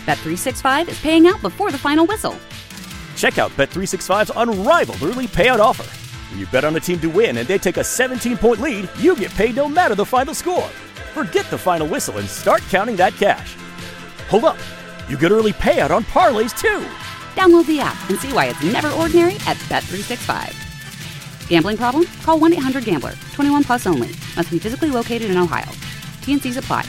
Bet365 is paying out before the final whistle. Check out Bet365's unrivaled early payout offer. When you bet on a team to win and they take a 17-point lead, you get paid no matter the final score. Forget the final whistle and start counting that cash. Hold up. You get early payout on parlays, too. Download the app and see why it's never ordinary at Bet365. Gambling problem? Call 1-800-GAMBLER. 21 plus only. Must be physically located in Ohio. T&Cs apply.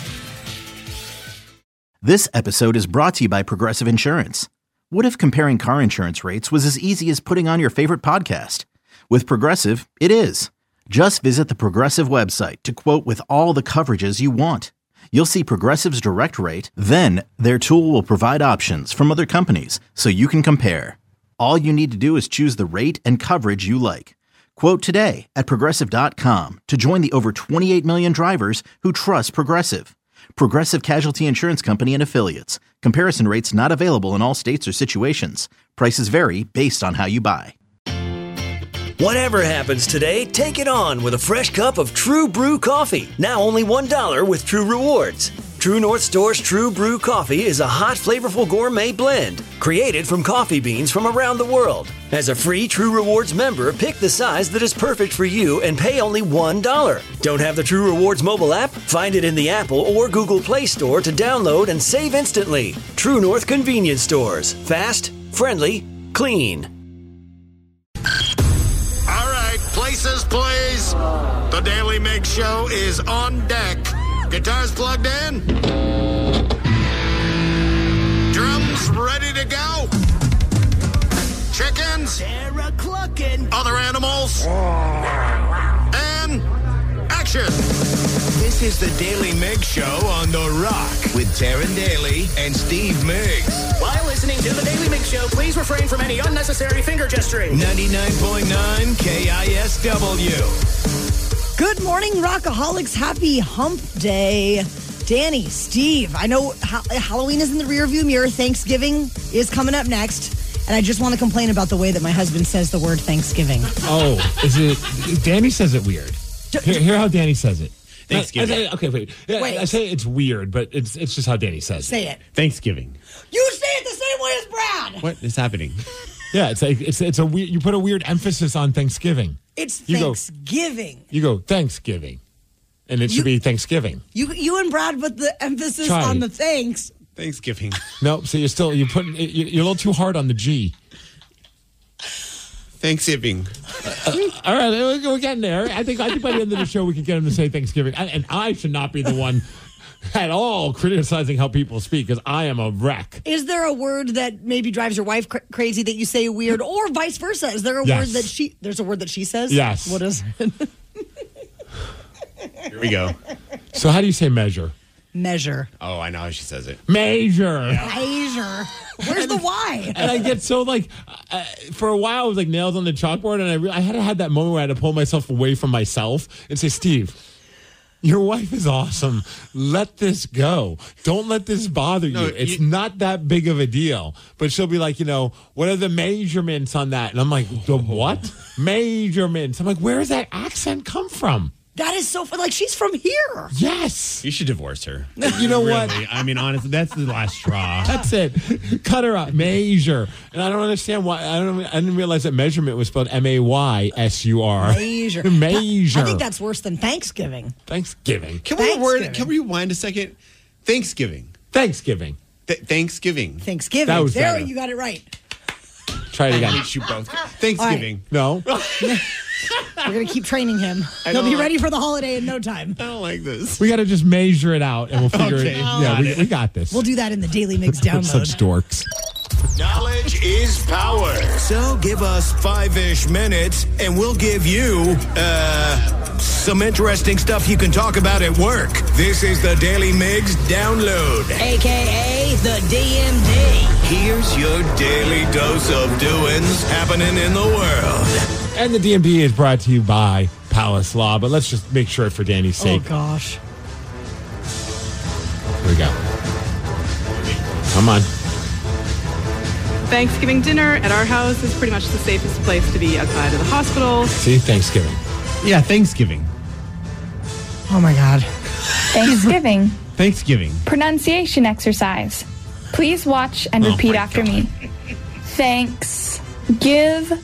This episode is brought to you by Progressive Insurance. What if comparing car insurance rates was as easy as putting on your favorite podcast? With Progressive, it is. Just visit the Progressive website to quote with all the coverages you want. You'll see Progressive's direct rate, then their tool will provide options from other companies so you can compare. All you need to do is choose the rate and coverage you like. Quote today at Progressive.com to join the over 28 million drivers who trust Progressive. Progressive Casualty Insurance Company and Affiliates. Comparison rates not available in all states or situations. Prices vary based on how you buy. Whatever happens today, take it on with a fresh cup of True Brew coffee. Now only $1 with True Rewards. True North Store's True Brew coffee is a hot, flavorful gourmet blend created from coffee beans from around the world. As a free True Rewards member, pick the size that is perfect for you and pay only $1. Don't have the True Rewards mobile app? Find it in the Apple or Google Play Store to download and save instantly. True North Convenience Stores. Fast, friendly, clean. All right, places, please. The Daily Mix Show is on deck. Guitars plugged in. Drums ready to go. Chickens. Sarah clucking. Other animals. And action. This is the Daily Mix Show on The Rock with Taryn Daly and Steve Miggs. While listening to the Daily Mix Show, please refrain from any unnecessary finger gesturing. 99.9 KISW. Good morning, Rockaholics. Happy hump day. Danny, Steve, I know Halloween is in the rearview mirror. Thanksgiving is coming up next. And I just want to complain about the way that my husband says the word Thanksgiving. Oh, is it? Danny says it weird. Hear how Danny says it. Thanksgiving. Okay, wait. I say it's weird, but it's just how Danny says it. Say it. Thanksgiving. You say it the same way as Brad. What is happening? Yeah, it's a weird. You put a weird emphasis on Thanksgiving. It's Thanksgiving. You go Thanksgiving, and it should be Thanksgiving. You and Brad put the emphasis on the thanks. Thanksgiving. No, so you're a little too hard on the G. Thanksgiving. All right, we're getting there. I think by the end of the show we can get him to say Thanksgiving, and I should not be the one at all criticizing how people speak because I am a wreck. Is there a word that maybe drives your wife crazy that you say weird, or vice versa? Is there a word that there's a word that she says? Yes. What is it? Here we go. So how do you say measure? Measure. Oh, I know how she says it. Measure. Measure. Where's the Y? And I get so for a while I was like nails on the chalkboard, and I had that moment where I had to pull myself away from myself and say, Steve, your wife is awesome. Let this go. Don't let this bother you. It's not that big of a deal. But she'll be like, what are the measurements on that? And I'm like, the what? Measurements. I'm like, where does that accent come from? That is so fun. Like, she's from here. Yes. You should divorce her. You know what? I mean, honestly, that's the last straw. That's it. Cut her out. Measure. And I don't understand why. I didn't realize that measurement was spelled Maysur. Measure. Measure. I think that's worse than Thanksgiving. Thanksgiving. Can we rewind a second? Thanksgiving. Thanksgiving. Thanksgiving. Thanksgiving. That was there, better. you got it right. Try it again. I hate you both. Thanksgiving. No. We're going to keep training him. He'll be ready for the holiday in no time. I don't like this. We got to just measure it out, and we'll figure it out. Yeah, we got this. We'll do that in the Daily Mix download. Such dorks. Knowledge is power. So give us 5-ish minutes and we'll give you, some interesting stuff you can talk about at work. This is the Daily Mix Download. AKA the DMD. Here's your daily dose of doings happening in the world. And the DMD is brought to you by Palace Law, but let's just make sure for Danny's sake. Oh, gosh. Here we go. Come on. Thanksgiving dinner at our house is pretty much the safest place to be outside of the hospital. See, Thanksgiving. Yeah, Thanksgiving. Oh, my God. Thanksgiving. Thanksgiving. Pronunciation exercise. Please watch and repeat after me. Thanksgiving.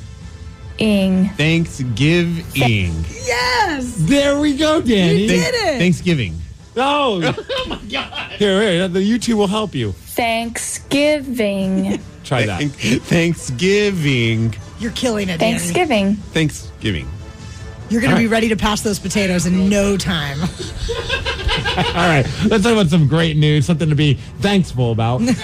Thanksgiving. Yes. There we go, Danny. You did it. Thanksgiving. Oh, oh my God. Here, the YouTube will help you. Thanksgiving. Try that. Thanksgiving. You're killing it, Danny. Thanksgiving. Thanksgiving. You're going to be ready to pass those potatoes in no time. All right, let's talk about some great news, something to be thankful about. The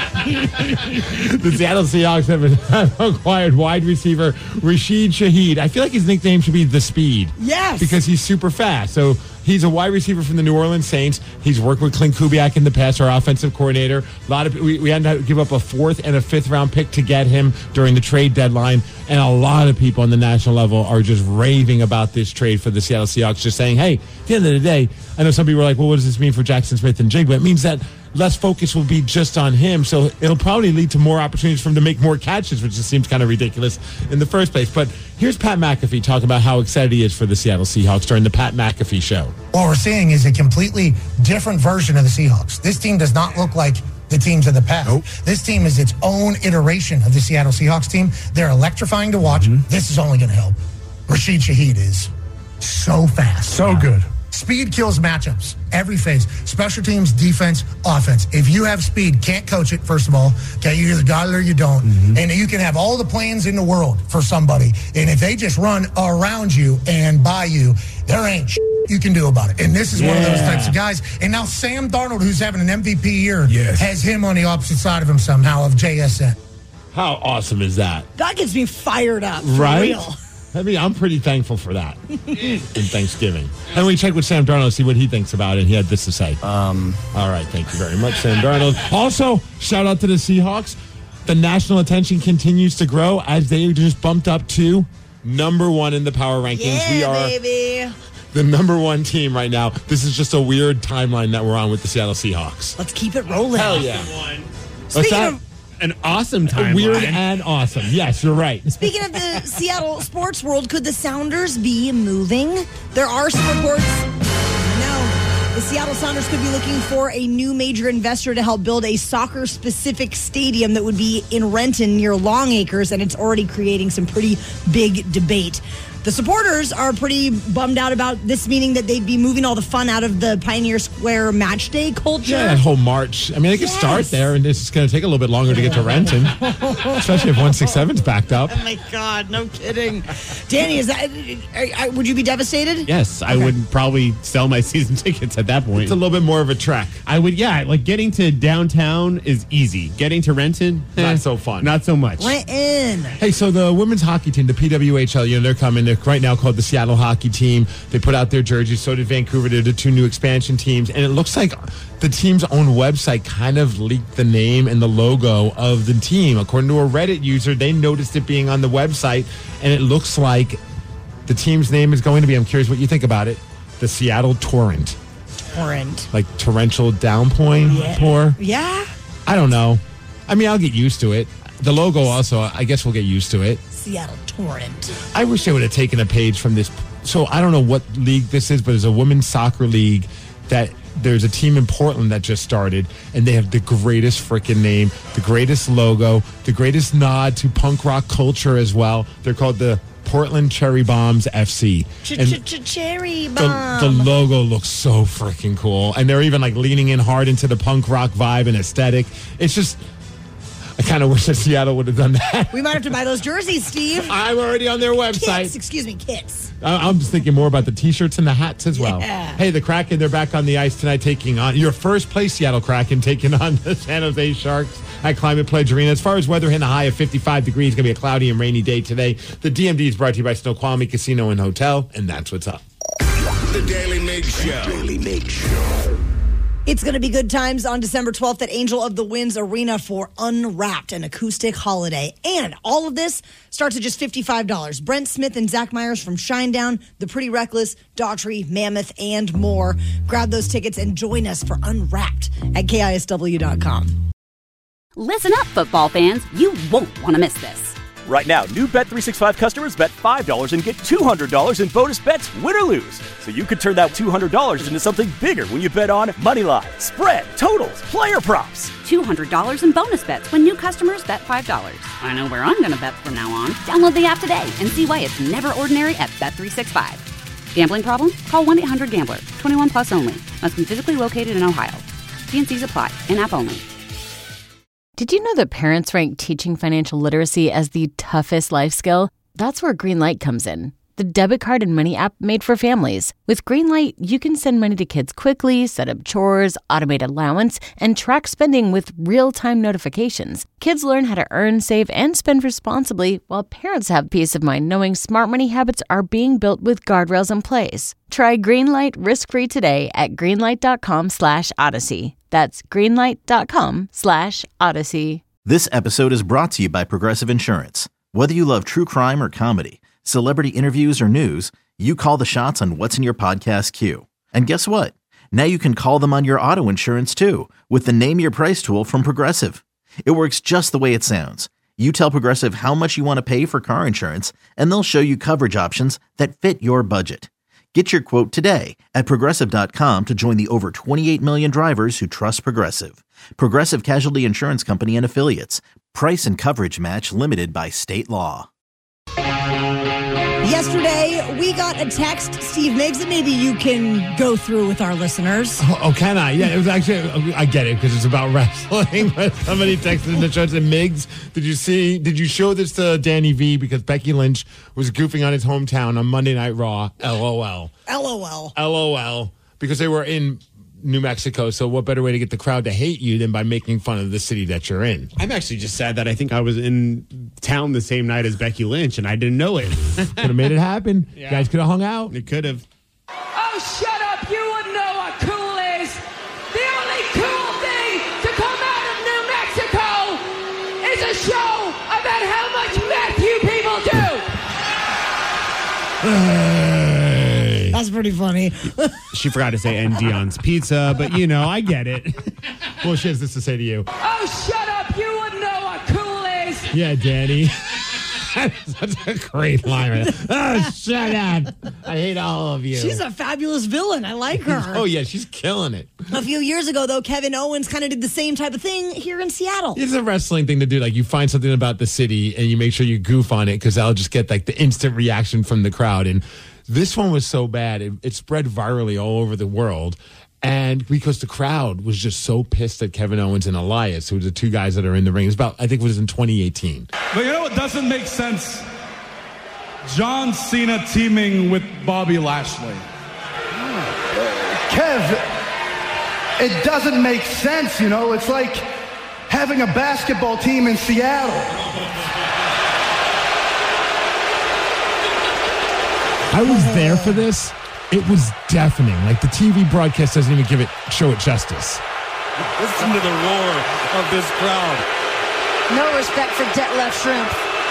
Seattle Seahawks have acquired wide receiver Rashid Shaheed. I feel like his nickname should be The Speed. Yes. Because he's super fast. So he's a wide receiver from the New Orleans Saints. He's worked with Clint Kubiak in the past, our offensive coordinator. We had to give up a 4th and a 5th round pick to get him during the trade deadline. And a lot of people on the national level are just raving about this trade for the Seattle Seahawks, just saying, hey, at the end of the day, I know some people are like, well, what does this mean for Jackson Smith and Jigba? It means that less focus will be just on him, so it'll probably lead to more opportunities for him to make more catches, which just seems kind of ridiculous in the first place. But here's Pat McAfee talking about how excited he is for the Seattle Seahawks during the Pat McAfee show. What we're seeing is a completely different version of the Seahawks. This team does not look like the teams of the past. Nope. This team is its own iteration of the Seattle Seahawks team. They're electrifying to watch. Mm-hmm. This is only going to help. Rashid Shaheed is so fast. So good. Speed kills matchups. Every phase. Special teams, defense, offense. If you have speed, can't coach it, first of all. Okay, you either got it or you don't. Mm-hmm. And you can have all the plans in the world for somebody. And if they just run around you and by you, there ain't you can do about it. And this is one of those types of guys. And now Sam Darnold, who's having an MVP year, has him on the opposite side of him somehow of JSN. How awesome is that? That gets me fired up, for real. I mean, I'm pretty thankful for that in Thanksgiving. And we checked with Sam Darnold to see what he thinks about it. He had this to say. All right, thank you very much, Sam Darnold. Also, shout out to the Seahawks. The national attention continues to grow as they just bumped up to number 1 in the power rankings. We are baby. The number 1 team right now. This is just a weird timeline that we're on with the Seattle Seahawks. Let's keep it rolling. Hell yeah. Speaking of an awesome timeline. Weird and awesome. Yes, you're right. Speaking of the Seattle sports world, could the Sounders be moving? There are some reports. No. The Seattle Sounders could be looking for a new major investor to help build a soccer-specific stadium that would be in Renton near Longacres, and it's already creating some pretty big debate. The supporters are pretty bummed out about this, meaning that they'd be moving all the fun out of the Pioneer Square match day culture. Yeah, that whole march. I mean, they could start there, and it's going to take a little bit longer to get to Renton, especially if 167's backed up. Oh, my God. No kidding. Danny, is that? Would you be devastated? Yes, I would probably sell my season tickets at that point. It's a little bit more of a trek. I would, like getting to downtown is easy. Getting to Renton, not so fun. Not so much. Renton. Hey, so the women's hockey team, the PWHL, they're coming. They're right now called the Seattle Hockey Team. They put out their jerseys. So did Vancouver. They're the 2 new expansion teams. And it looks like the team's own website kind of leaked the name and the logo of the team. According to a Reddit user, they noticed it being on the website. And it looks like the team's name is going to be, I'm curious what you think about it, the Seattle Torrent. Torrent. Like torrential downpour? Yeah. I don't know. I mean, I'll get used to it. The logo also, I guess we'll get used to it. Seattle Torrent. I wish they would have taken a page from this. So I don't know what league this is, but it's a women's soccer league that there's a team in Portland that just started, and they have the greatest freaking name, the greatest logo, the greatest nod to punk rock culture as well. They're called the Portland Cherry Bombs FC. Cherry Bomb. The logo looks so freaking cool. And they're even like leaning in hard into the punk rock vibe and aesthetic. It's just, I kind of wish that Seattle would have done that. We might have to buy those jerseys, Steve. I'm already on their website. Kits. I'm just thinking more about the T-shirts and the hats as well. Yeah. Hey, the Kraken, they're back on the ice tonight taking on your first place Seattle Kraken, taking on the San Jose Sharks at Climate Pledge Arena. As far as weather, hitting a high of 55 degrees. It's going to be a cloudy and rainy day today. The DMD is brought to you by Snoqualmie Casino and Hotel, and that's what's up. The Daily Mig Show. Daily Mig Show. It's going to be good times on December 12th at Angel of the Winds Arena for Unwrapped, an acoustic holiday. And all of this starts at just $55. Brent Smith and Zach Myers from Shinedown, The Pretty Reckless, Daughtry, Mammoth, and more. Grab those tickets and join us for Unwrapped at KISW.com. Listen up, football fans. You won't want to miss this. Right now, new Bet365 customers bet $5 and get $200 in bonus bets, win or lose. So you could turn that $200 into something bigger when you bet on money line, spread, totals, player props. $200 in bonus bets when new customers bet $5. I know where I'm going to bet from now on. Download the app today and see why it's never ordinary at Bet365. Gambling problem? Call 1-800-GAMBLER. 21 plus only. Must be physically located in Ohio. T&Cs apply. In-app only. Did you know that parents rank teaching financial literacy as the toughest life skill? That's where Greenlight comes in. The debit card and money app made for families. With Greenlight, you can send money to kids quickly, set up chores, automate allowance, and track spending with real-time notifications. Kids learn how to earn, save, and spend responsibly, while parents have peace of mind knowing smart money habits are being built with guardrails in place. Try Greenlight risk-free today at greenlight.com/Odyssey. That's greenlight.com/Odyssey. This episode is brought to you by Progressive Insurance. Whether you love true crime or comedy, celebrity interviews or news, you call the shots on what's in your podcast queue. And guess what? Now you can call them on your auto insurance too with the Name Your Price tool from Progressive. It works just the way it sounds. You tell Progressive how much you want to pay for car insurance, and they'll show you coverage options that fit your budget. Get your quote today at Progressive.com to join the over 28 million drivers who trust Progressive. Progressive Casualty Insurance Company and Affiliates. Price and coverage match limited by state law. Yesterday, we got a text, Steve Miggs, that maybe you can go through with our listeners. Oh, can I? Yeah, it was actually, I get it because it's about wrestling. But somebody texted in the show and said, Miggs, did you show this to Danny V? Because Becky Lynch was goofing on his hometown on Monday Night Raw. LOL. LOL. LOL. Because they were in New Mexico, so what better way to get the crowd to hate you than by making fun of the city that you're in? I'm actually just sad that I think I was in town the same night as Becky Lynch, and I didn't know it. Could have made it happen. Yeah. You guys could have hung out. It could have. Oh, shut up. You wouldn't know what cool is. The only cool thing to come out of New Mexico is a show about how much meth you people do. That's pretty funny. She forgot to say and Dion's Pizza, but I get it. Well, she has this to say to you. Oh, shut up. You wouldn't know what cool is. Yeah, Danny. That's such a great line. Oh, shut up. I hate all of you. She's a fabulous villain. I like her. Oh, yeah, she's killing it. A few years ago, though, Kevin Owens kind of did the same type of thing here in Seattle. It's a wrestling thing to do. Like, you find something about the city and you make sure you goof on it because that'll just get, like, the instant reaction from the crowd. And this one was so bad, it spread virally all over the world. And because the crowd was just so pissed at Kevin Owens and Elias, who are the two guys that are in the ring. I think it was in 2018. But you know what doesn't make sense? John Cena teaming with Bobby Lashley. Kev, it doesn't make sense, It's like having a basketball team in Seattle. I was there for this. It was deafening. Like, the TV broadcast doesn't even show it justice. Listen to the roar of this crowd. No respect for Detlef Shrimp.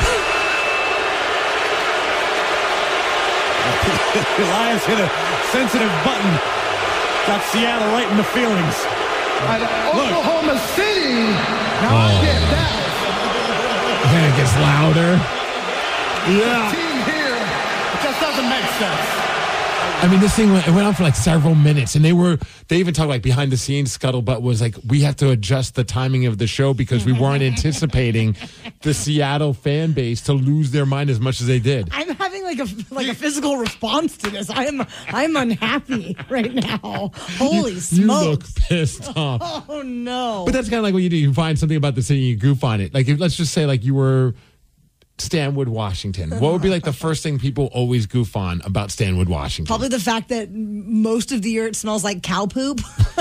Elias hit a sensitive button. Got Seattle right in the feelings. Oklahoma City. Now I get that. Then it gets louder. Yeah. The team here, it just doesn't make sense. I mean, this thing went on for like several minutes, and they even talked like behind the scenes. Scuttlebutt was like, we have to adjust the timing of the show because we weren't anticipating the Seattle fan base to lose their mind as much as they did. I'm having like a physical response to this. I'm unhappy right now. Holy smokes! You look pissed off. Oh no! But that's kind of like what you do. You find something about the city and you goof on it. Like, let's just say like you were Stanwood, Washington. What would be like the first thing people always goof on about Stanwood, Washington? Probably the fact that most of the year it smells like cow poop.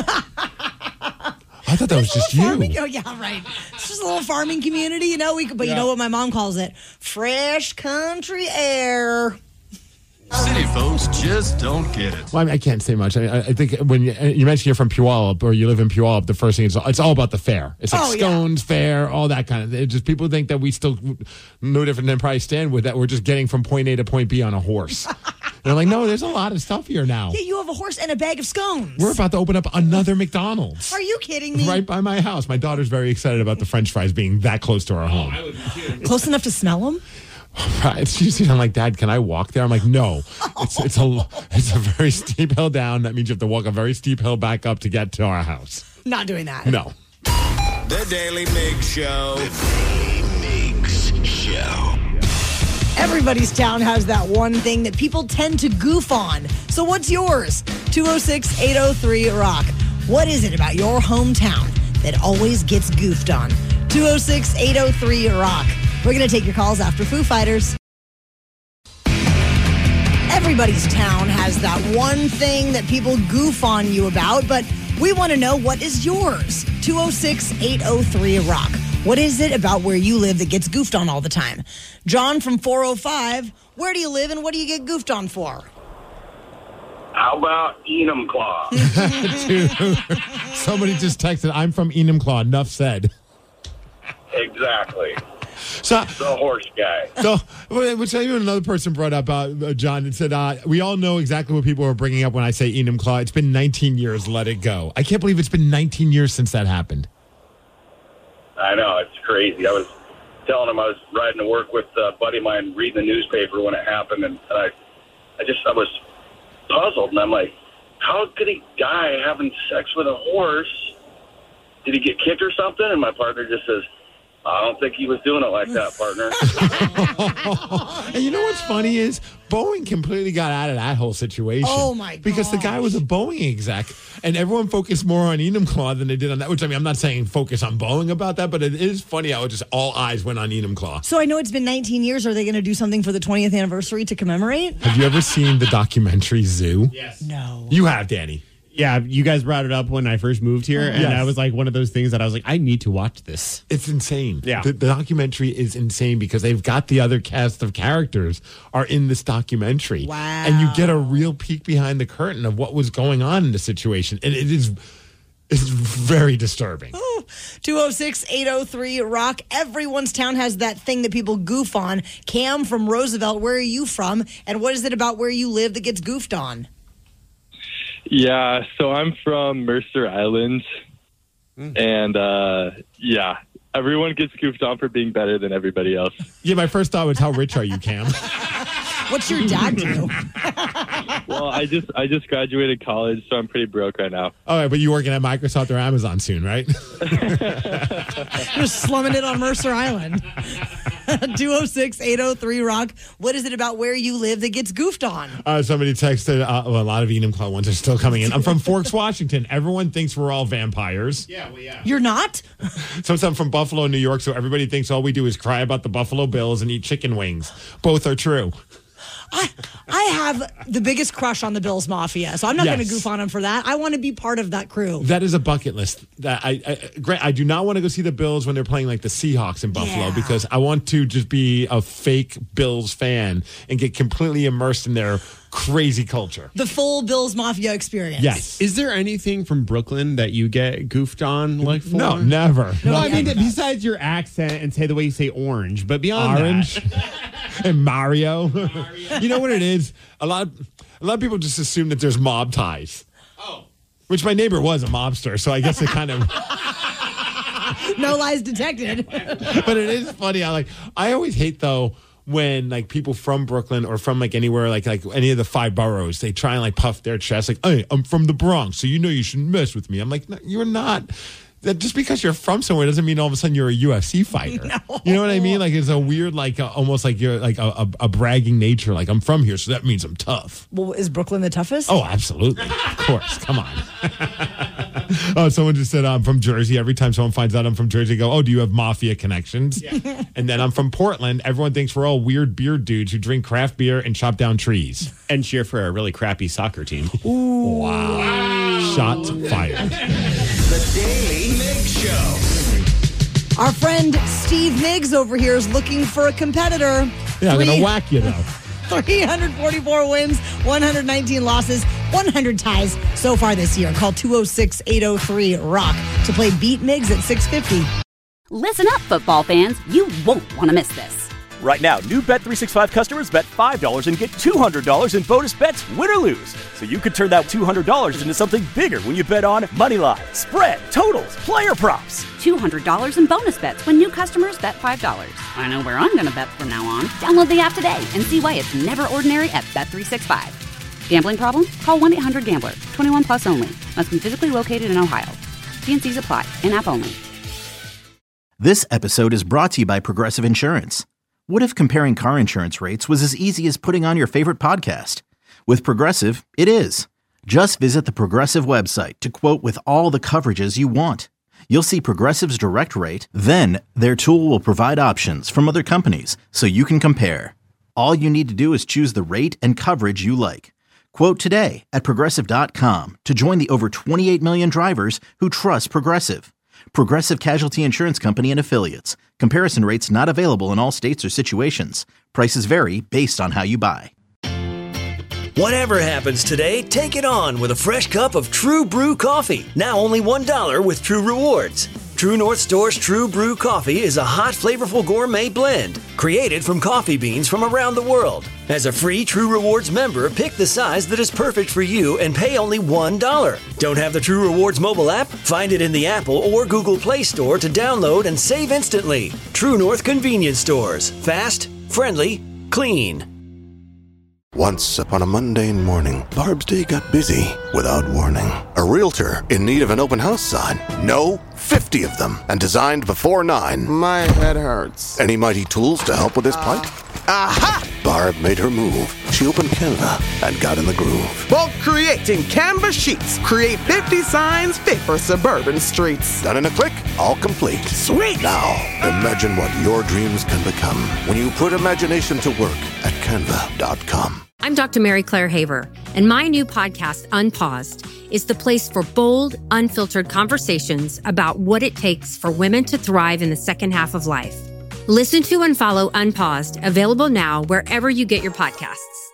I thought that was just you. Oh, yeah, right. It's just a little farming community, You know what my mom calls it? Fresh country air. City folks just don't get it. Well, I mean, I can't say much. I think when you mentioned you're from Puyallup or you live in Puyallup, the first thing is it's all about the fair. It's like scones, fair, all that kind of. It just people think that we still no different than probably Stanwood, that we're just getting from point A to point B on a horse. They're like, no, there's a lot of stuff here now. Yeah, you have a horse and a bag of scones. We're about to open up another McDonald's. Are you kidding me? Right by my house. My daughter's very excited about the French fries being that close to our home. I would be kidding. Close enough to smell them? Right. I'm like, Dad, can I walk there? I'm like, no. It's a very steep hill down. That means you have to walk a very steep hill back up to get to our house. Not doing that. No. The Daily Migs Show. Everybody's town has that one thing that people tend to goof on. So what's yours? 206-803-ROCK. What is it about your hometown that always gets goofed on? 206-803-ROCK. We're going to take your calls after Foo Fighters. Everybody's town has that one thing that people goof on you about, but we want to know, what is yours? 206-803-ROCK. What is it about where you live that gets goofed on all the time? John from 405, where do you live and what do you get goofed on for? How about Enumclaw? Dude, somebody just texted, I'm from Enumclaw. Enough said. Exactly. So, the horse guy. So, which even another person brought up, John, and said, we all know exactly what people are bringing up when I say Enumclaw. It's been 19 years. Let it go. I can't believe it's been 19 years since that happened. I know, it's crazy. I was telling him I was riding to work with a buddy of mine reading the newspaper when it happened, and I was puzzled, and I'm like, how could he die having sex with a horse? Did he get kicked or something? And my partner just says, I don't think he was doing it like that, partner. And you know what's funny is Boeing completely got out of that whole situation. Oh, my God. Because the guy was a Boeing exec, and everyone focused more on Enumclaw than they did on that, which, I mean, I'm not saying focus on Boeing about that, but it is funny how just all eyes went on Enumclaw. So I know it's been 19 years. Are they going to do something for the 20th anniversary to commemorate? Have you ever seen the documentary Zoo? Yes. No. You have, Danny. Yeah, you guys brought it up when I first moved here, and that was like one of those things that I was like, I need to watch this. It's insane. Yeah. The documentary is insane because they've got the other cast of characters are in this documentary. Wow. And you get a real peek behind the curtain of what was going on in the situation. And it's very disturbing. 206-803-ROCK. Everyone's town has that thing that people goof on. Cam from Roosevelt, where are you from? And what is it about where you live that gets goofed on? Yeah, so I'm from Mercer Island, and everyone gets goofed on for being better than everybody else. Yeah, my first thought was, how rich are you, Cam? What's your dad do? Well, I just graduated college, so I'm pretty broke right now. All right, but you're working at Microsoft or Amazon soon, right? You're slumming it on Mercer Island. 206-803-ROCK. What is it about where you live that gets goofed on? Somebody texted, a lot of Enumclaw ones are still coming in. I'm from Forks, Washington. Everyone thinks we're all vampires. Yeah, well, yeah. You're not? So I'm from Buffalo, New York, so everybody thinks all we do is cry about the Buffalo Bills and eat chicken wings. Both are true. I have the biggest crush on the Bills Mafia, so I'm not going to goof on them for that. I want to be part of that crew. That is a bucket list. That I do not want to go see the Bills when they're playing like the Seahawks in Buffalo because I want to just be a fake Bills fan and get completely immersed in their crazy culture. The full Bills Mafia experience. Yes. Is there anything from Brooklyn that you get goofed on like for? No, never. No, I mean, besides your accent and say the way you say orange, but beyond orange that. and Mario. You know what it is? A lot of people just assume that there's mob ties. Oh. Which my neighbor was a mobster, so I guess it kind of No lies detected. But it is funny. I always hate though when like people from Brooklyn or from like anywhere like any of the 5 boroughs, they try and like puff their chest like, hey, I'm from the Bronx, so you know you shouldn't mess with me. I'm like, no, you're not. That just because you're from somewhere doesn't mean all of a sudden you're a UFC fighter. No. You know what I mean? Like it's a weird, like almost like you're like a bragging nature. Like I'm from here, so that means I'm tough. Well, is Brooklyn the toughest? Oh, absolutely. Of course. Come on. Oh, someone just said I'm from Jersey. Every time someone finds out I'm from Jersey, they go, oh, do you have mafia connections? Yeah. And then I'm from Portland. Everyone thinks we're all weird beard dudes who drink craft beer and chop down trees. And cheer for a really crappy soccer team. Ooh. Wow. Shots fired. The Daily Migs Show. Our friend Steve Miggs over here is looking for a competitor. Yeah, I'm going to whack you, though. 344 wins, 119 losses, 100 ties so far this year. Call 206-803-ROCK to play Beat Miggs at 650. Listen up, football fans. You won't want to miss this. Right now, new Bet365 customers bet $5 and get $200 in bonus bets, win or lose. So you could turn that $200 into something bigger when you bet on money line, spread, totals, player props. $200 in bonus bets when new customers bet $5. I know where I'm going to bet from now on. Download the app today and see why it's never ordinary at Bet365. Gambling problem? Call 1-800-GAMBLER. 21 plus only. Must be physically located in Ohio. TNCs apply. In-app only. This episode is brought to you by Progressive Insurance. What if comparing car insurance rates was as easy as putting on your favorite podcast? With Progressive, it is. Just visit the Progressive website to quote with all the coverages you want. You'll see Progressive's direct rate, then their tool will provide options from other companies so you can compare. All you need to do is choose the rate and coverage you like. Quote today at Progressive.com to join the over 28 million drivers who trust Progressive. Progressive Casualty Insurance Company and Affiliates. Comparison rates not available in all states or situations. Prices vary based on how you buy. Whatever happens today, take it on with a fresh cup of True Brew coffee. Now only $1 with True Rewards. True North Store's True Brew coffee is a hot, flavorful gourmet blend created from coffee beans from around the world. As a free True Rewards member, pick the size that is perfect for you and pay only $1. Don't have the True Rewards mobile app? Find it in the Apple or Google Play Store to download and save instantly. True North Convenience Stores. Fast, friendly, clean. Once upon a mundane morning, Barb's day got busy without warning. A realtor in need of an open house sign. No, 50 of them, and designed before 9. My head hurts. Any mighty tools to help with this plight? Aha! Barb made her move. She opened Canva and got in the groove. Bulk creating Canva sheets. Create 50 signs fit for suburban streets. Done in a click, all complete. Sweet! Now, imagine what your dreams can become when you put imagination to work at Canva.com. I'm Dr. Mary Claire Haver, and my new podcast, Unpaused, is the place for bold, unfiltered conversations about what it takes for women to thrive in the second half of life. Listen to and follow Unpaused, available now wherever you get your podcasts.